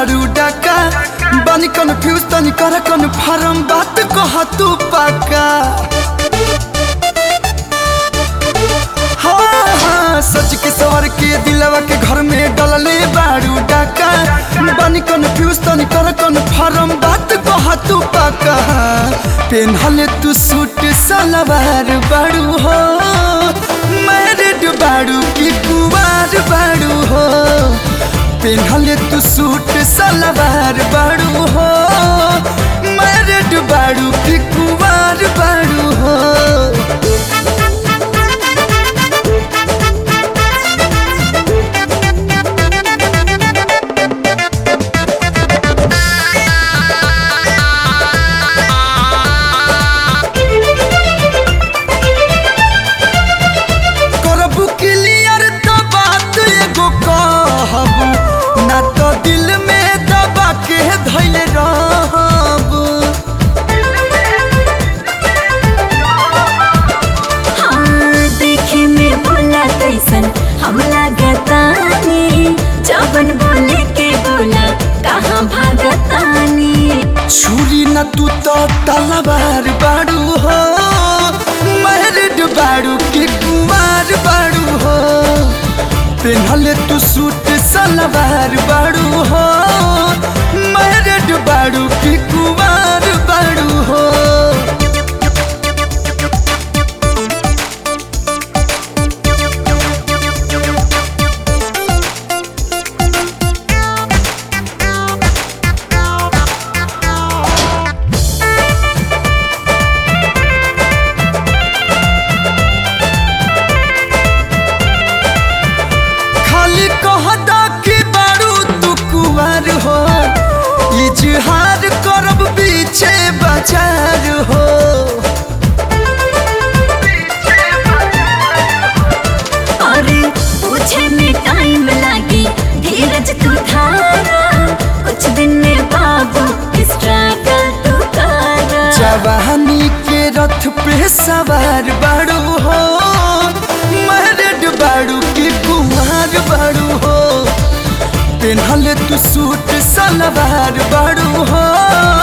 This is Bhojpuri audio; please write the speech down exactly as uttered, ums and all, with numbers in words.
बारू डाका बानी कन्फ्यूज तनी कर कन्फर्म बात कह तू पाका। हाँ हाँ सच के सवर के दिलवा के घर में डलले बारू डाका बानी कन्फ्यूज तनी कर कन्फर्म बात कह तू पाका। पेनहले तू सूट सलवार बारू हो मैरिड बारू की कुवार बारू हो। पेनहले तू सूट सलवार बारू हो मैरिड बारू की कुवार बारू हो। ना तो दिल में दबा के धैल रहब। हाँ देखे में बोला कैसन हम लागतानी जबन बोले के बोला कहाँ भागतानी। छुरी न तू तो तलवार बारू हो मैरिड बारू की कुमार बारू हो। पेनहले तू सूट सलवार बारू हो मैरिड बारू की कुमार बारू हो। हो इजहार करब पीछे बाजार हो। अरे पूछे में टाइम लागी धीरज तू धारा कुछ दिन में बाबू स्ट्रगल तू करा। जवानी के रथ पे सवार बारू हो मैरिड बारू की कुमार बारू हो। पेनहले तू सूट सलवार बारू हो